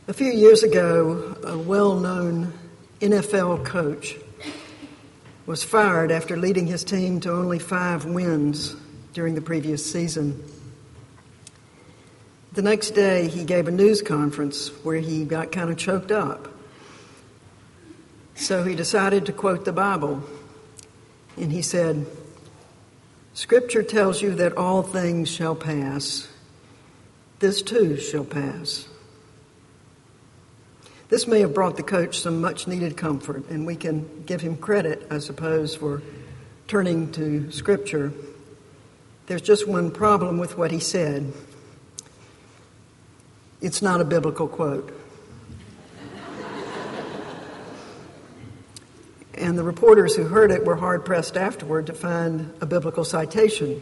A few years ago, a well-known NFL coach was fired after leading his team to only 5 wins during the previous season. The next day, he gave a news conference where he got kind of choked up. So he decided to quote the Bible, and he said, "Scripture tells you that all things shall pass. This too shall pass." This may have brought the coach some much-needed comfort, and we can give him credit, I suppose, for turning to Scripture. There's just one problem with what he said. It's not a biblical quote. And the reporters who heard it were hard-pressed afterward to find a biblical citation.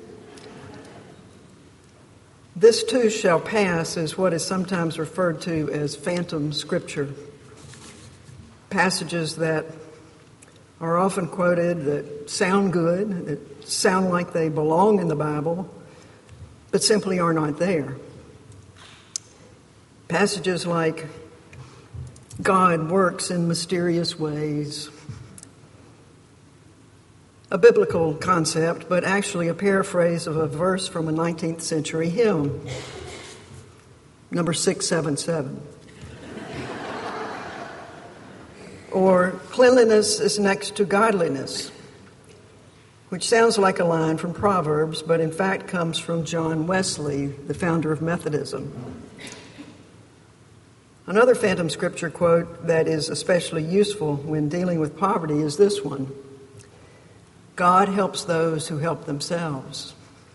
This too shall pass is what is sometimes referred to as phantom scripture. Passages that are often quoted that sound good, that sound like they belong in the Bible, but simply are not there. Passages like, God works in mysterious ways. A biblical concept, but actually a paraphrase of a verse from a 19th century hymn, number 677. Or, cleanliness is next to godliness, which sounds like a line from Proverbs, but in fact comes from John Wesley, the founder of Methodism. Another phantom scripture quote that is especially useful when dealing with poverty is this one. God helps those who help themselves.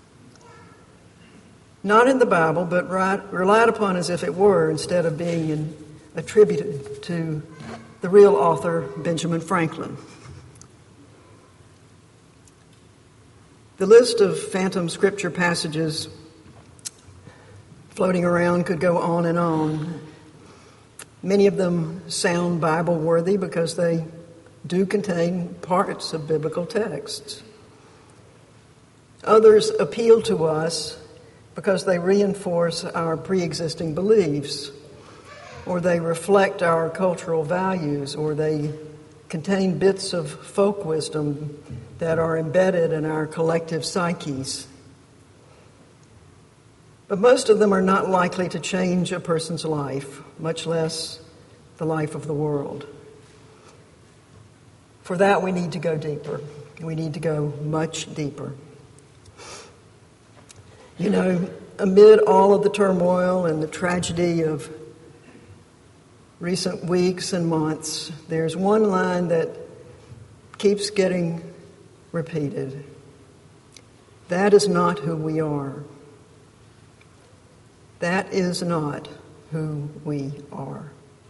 Not in the Bible, but relied upon as if it were, instead of being attributed to the real author, Benjamin Franklin. The list of phantom scripture passages floating around could go on and on. Many of them sound Bible-worthy because they do contain parts of biblical texts. Others appeal to us because they reinforce our pre-existing beliefs, or they reflect our cultural values, or they contain bits of folk wisdom that are embedded in our collective psyches. But most of them are not likely to change a person's life, much less the life of the world. For that, we need to go deeper. We need to go much deeper. You know, amid all of the turmoil and the tragedy of recent weeks and months, there's one line that keeps getting repeated. That is not who we are. That is not who we are.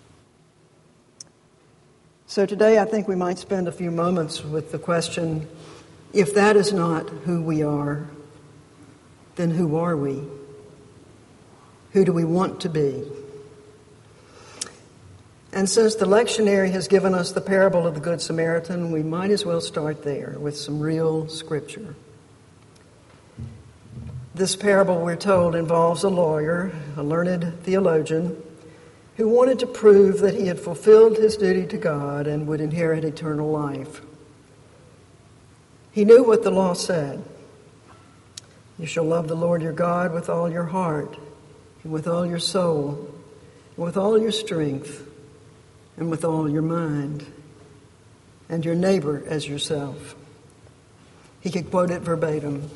So today I think we might spend a few moments with the question, if that is not who we are, then who are we? Who do we want to be? And since the lectionary has given us the parable of the Good Samaritan, we might as well start there with some real scripture. This parable, we're told, involves a lawyer, a learned theologian, who wanted to prove that he had fulfilled his duty to God and would inherit eternal life. He knew what the law said. You shall love the Lord your God with all your heart, and with all your soul, and with all your strength, and with all your mind, and your neighbor as yourself. He could quote it verbatim.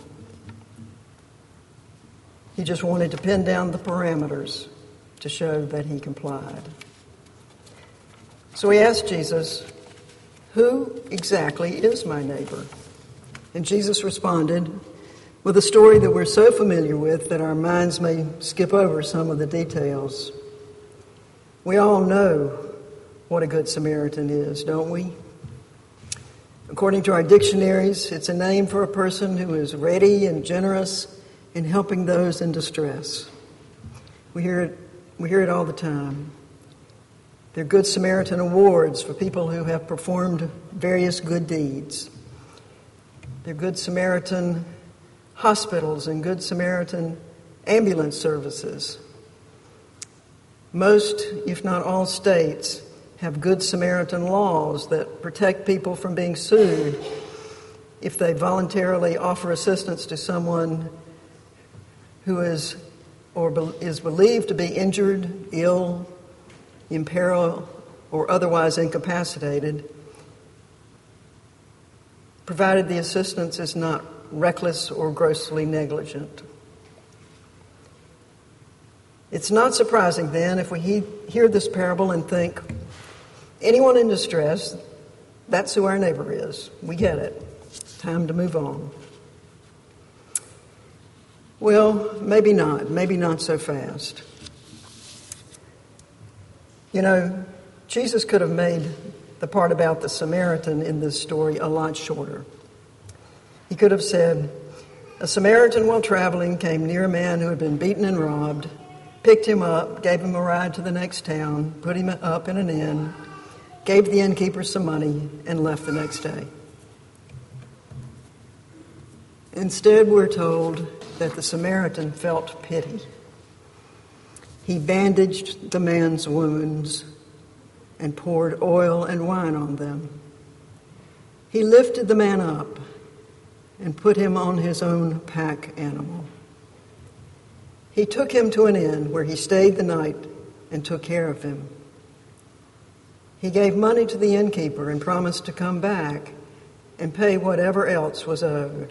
He just wanted to pin down the parameters to show that he complied. So he asked Jesus, who exactly is my neighbor? And Jesus responded with a story that we're so familiar with that our minds may skip over some of the details. We all know what a Good Samaritan is, don't we? According to our dictionaries, it's a name for a person who is ready and generous in helping those in distress. We hear it all the time. There are Good Samaritan awards for people who have performed various good deeds. There are Good Samaritan hospitals and Good Samaritan ambulance services. Most, if not all, states have Good Samaritan laws that protect people from being sued if they voluntarily offer assistance to someone who is believed to be injured, ill, in peril, or otherwise incapacitated, provided the assistance is not reckless or grossly negligent. It's not surprising then if we hear this parable and think, anyone in distress, that's who our neighbor is. We get it. Time to move on. Well, maybe not. Maybe not so fast. You know, Jesus could have made the part about the Samaritan in this story a lot shorter. He could have said, a Samaritan while traveling came near a man who had been beaten and robbed, picked him up, gave him a ride to the next town, put him up in an inn, gave the innkeeper some money, and left the next day. Instead, we're told that the Samaritan felt pity. He bandaged the man's wounds and poured oil and wine on them. He lifted the man up and put him on his own pack animal. He took him to an inn where he stayed the night and took care of him. He gave money to the innkeeper and promised to come back and pay whatever else was owed.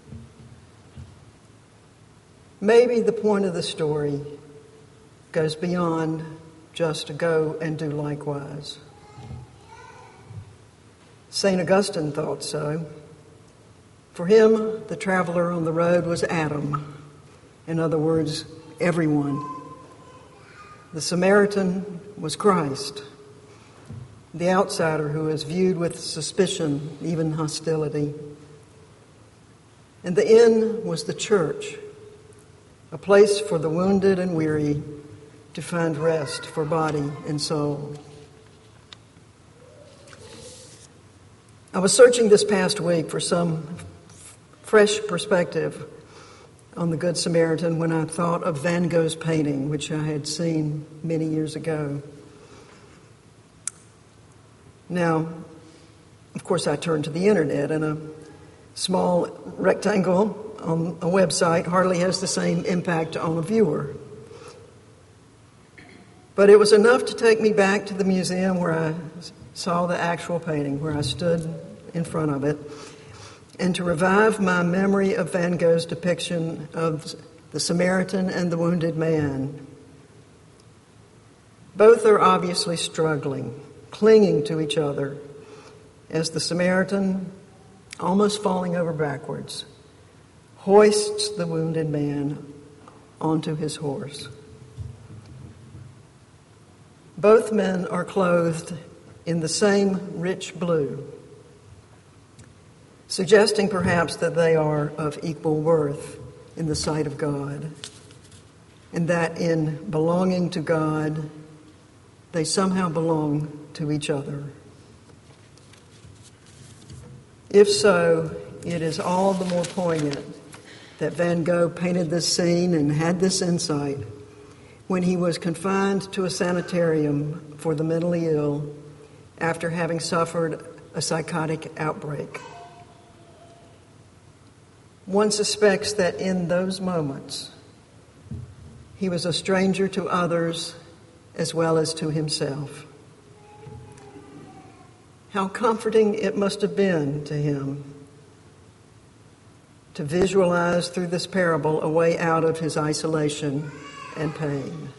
Maybe the point of the story goes beyond just to go and do likewise. St. Augustine thought so. For him, the traveler on the road was Adam. In other words, everyone. The Samaritan was Christ, the outsider who is viewed with suspicion, even hostility. And the inn was the church, a place for the wounded and weary to find rest for body and soul. I was searching this past week for some fresh perspective on the Good Samaritan when I thought of Van Gogh's painting, which I had seen many years ago. Now, of course, I turned to the internet, and a small rectangle on a website hardly has the same impact on a viewer. But it was enough to take me back to the museum where I saw the actual painting, where I stood in front of it, and to revive my memory of Van Gogh's depiction of the Samaritan and the wounded man. Both are obviously struggling, clinging to each other, as the Samaritan, almost falling over backwards, hoists the wounded man onto his horse. Both men are clothed in the same rich blue, suggesting perhaps that they are of equal worth in the sight of God, and that in belonging to God, they somehow belong to each other. If so, it is all the more poignant that Van Gogh painted this scene and had this insight when he was confined to a sanitarium for the mentally ill after having suffered a psychotic outbreak. One suspects that in those moments, he was a stranger to others as well as to himself. How comforting it must have been to him to visualize through this parable a way out of his isolation and pain.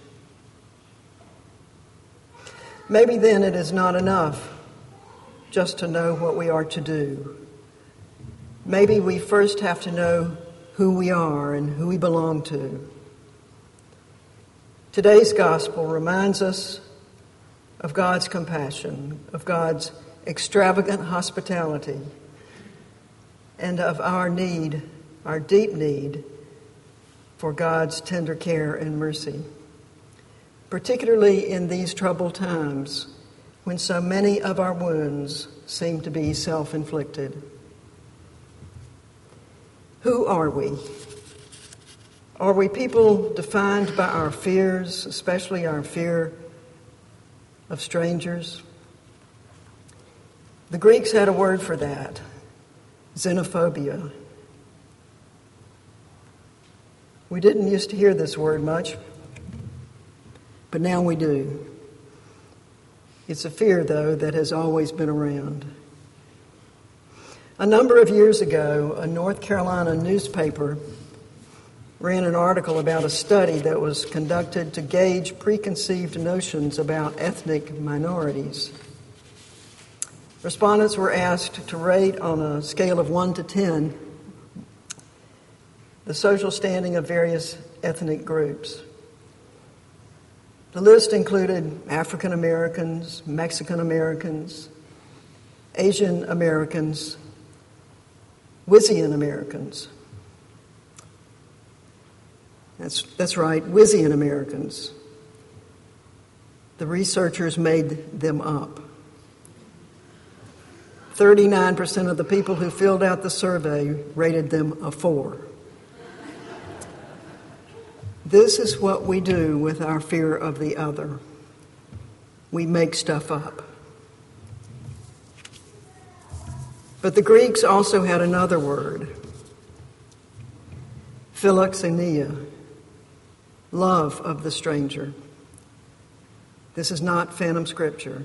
Maybe then it is not enough just to know what we are to do. Maybe we first have to know who we are and who we belong to. Today's gospel reminds us of God's compassion, of God's extravagant hospitality, and of our need, our deep need, for God's tender care and mercy, particularly in these troubled times when so many of our wounds seem to be self-inflicted. Who are we? Are we people defined by our fears, especially our fear of strangers? The Greeks had a word for that, xenophobia. We didn't used to hear this word much, but now we do. It's a fear, though, that has always been around. A number of years ago, a North Carolina newspaper ran an article about a study that was conducted to gauge preconceived notions about ethnic minorities. Respondents were asked to rate on a scale of 1 to 10 the social standing of various ethnic groups. The list included African Americans, Mexican Americans, Asian Americans, Wisian Americans. That's right, Wisian Americans. The researchers made them up. 39% of the people who filled out the survey rated them a 4. This is what we do with our fear of the other. We make stuff up. But the Greeks also had another word, philoxenia, love of the stranger. This is not phantom scripture.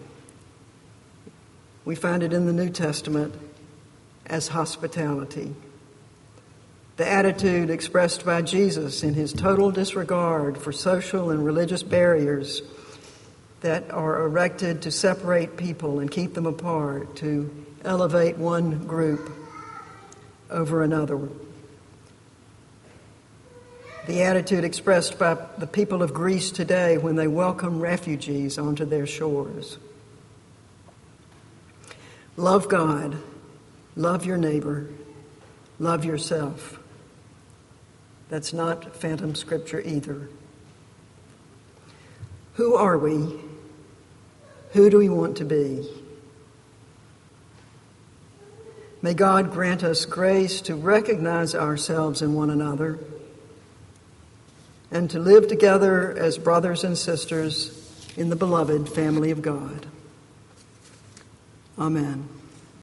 We find it in the New Testament as hospitality. The attitude expressed by Jesus in his total disregard for social and religious barriers that are erected to separate people and keep them apart, to elevate one group over another. The attitude expressed by the people of Greece today when they welcome refugees onto their shores. Love God, love your neighbor, love yourself. That's not phantom scripture either. Who are we? Who do we want to be? May God grant us grace to recognize ourselves in one another and to live together as brothers and sisters in the beloved family of God. Amen.